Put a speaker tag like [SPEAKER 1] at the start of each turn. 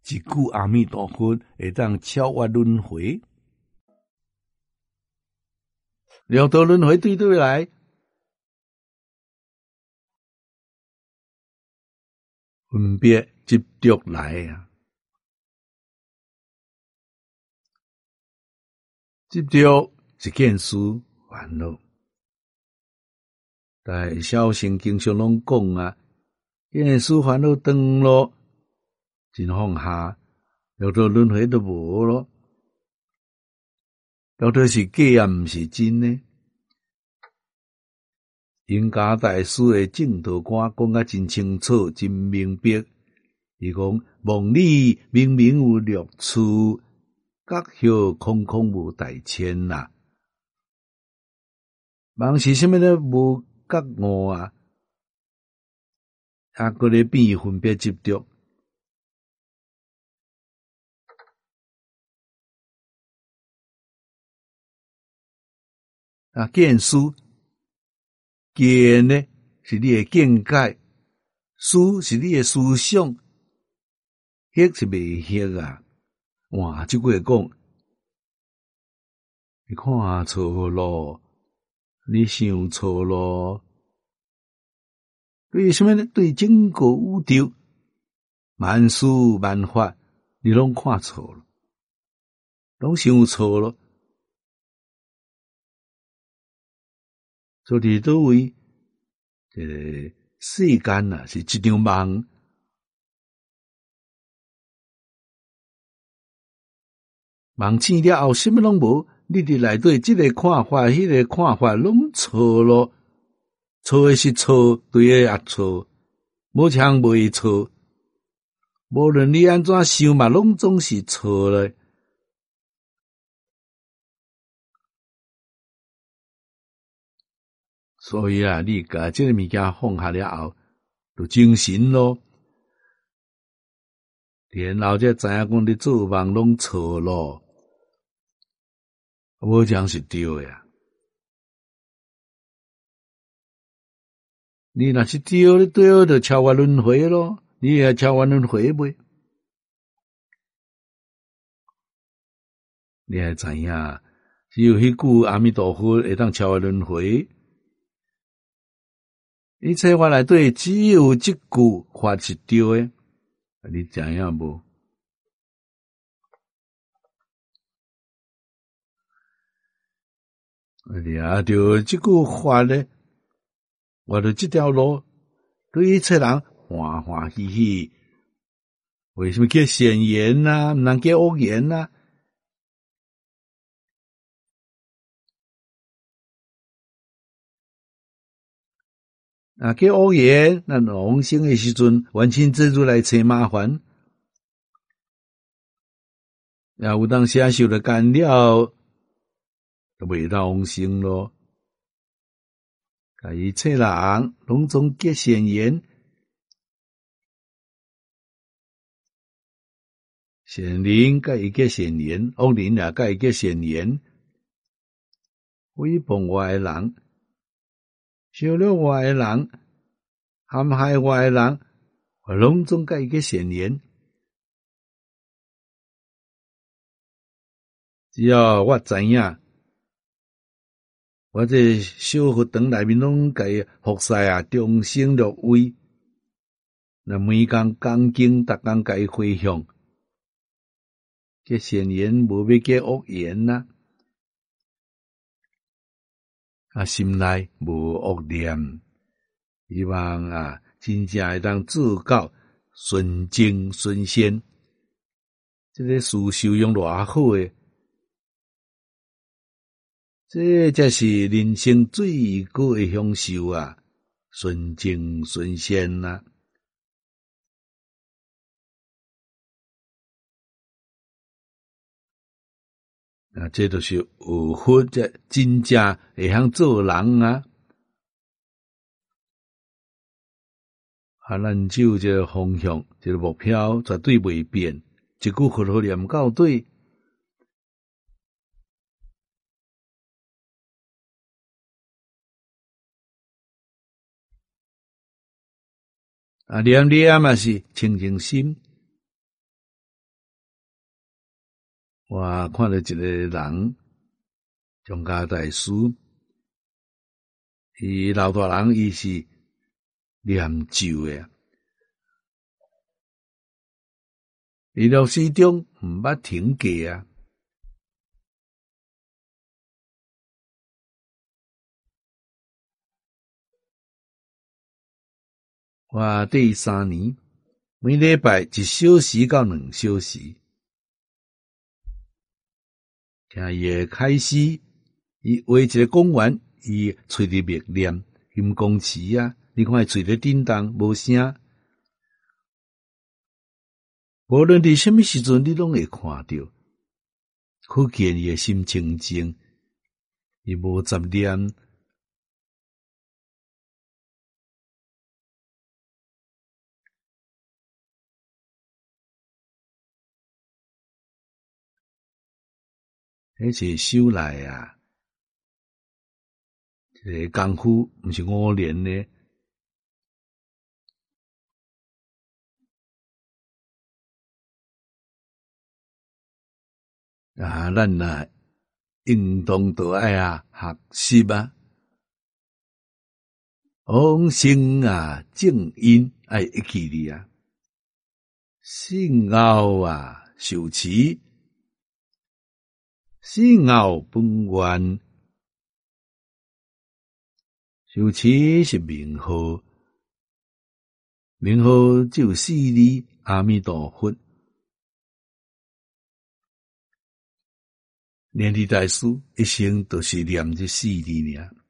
[SPEAKER 1] 一句阿弥陀佛会当超越轮回。六道轮回对对来，分别执着来啊，执着是见思烦恼。在小乘经常拢讲啊，见思烦恼断咯，真放下，六道轮回都无咯。六道是假也毋是真呢。印加大师的正道观讲啊真清楚、真明白。伊讲梦里明明有六处，觉晓空空无大千呐。梦是啥物呢？无觉悟啊，搁咧变分别执着。见思，见呢是你的见解，思是你的思想，迄是未迄啊。哇，即句讲，你看错咯，你想错咯。对什么呢？对整个宇宙万事万法，你拢看错了，拢想错了。所以倒位，世间啊是一场梦，梦醒了后，什么拢无，你伫内底这个看法、迄个看法拢错咯，错的是错，对的也错，无像袂错，无论你安怎想嘛，拢总是错嘞。所以啊，你甲这个物件放下了后，就精神咯。然后才知影讲你做梦拢错咯，无这样是对的啊。你若是对，你对就超越轮回咯。你也超越轮回袂？你还知影，只有迄句阿弥陀佛会当超越轮回。一切法内底只有这句法是对的，你知影无？掠着这句法呢，我着这条路，对一切人欢欢喜喜。为什么叫善言啊？毋通叫恶言啊？叫恶言，咱往生的时阵，冤亲债主来找麻烦，也有当时受了干扰，就袂当往生咯。一切人拢总结善言，善人甲伊结善言，恶人也甲伊结善言。诽谤我的人，伤了我的人，陷害我的人，我拢总甲伊结善言。只要我知影，我这小佛堂内面拢甲伊服侍啊，终生乐位。那每工讲经，逐工甲伊回向，结善言无要结恶言呐。心内无恶念，希望真正会当做到纯净纯善。这个事受用偌好诶，这才是人生最高诶享受啊！纯净纯善呐。这就是有佛才真正会晓做人啊！咱只有这个方向，这个目标绝对袂变。一句佛号念到对，念念嘛是清净心， 我看到一个人，张家大师，伊老大人伊是念咒诶，伊老始终毋捌停过啊。我第3年，每礼拜1小时到2小时，听伊诶开始，伊画一个公园，伊喙里默念金刚持啊，你看伊喙咧震动无声，无论伫什么时阵，你拢会看到，可见伊诶心清净，伊无杂念。迄是修来啊，这个功夫毋是5年呢。啊，咱若应当都爱学习啊，往生啊，正因爱会记哩啊，信后受持，信后本愿，受持是名号，名号只有4字阿弥陀佛。念力大师一生都是念这4字尔。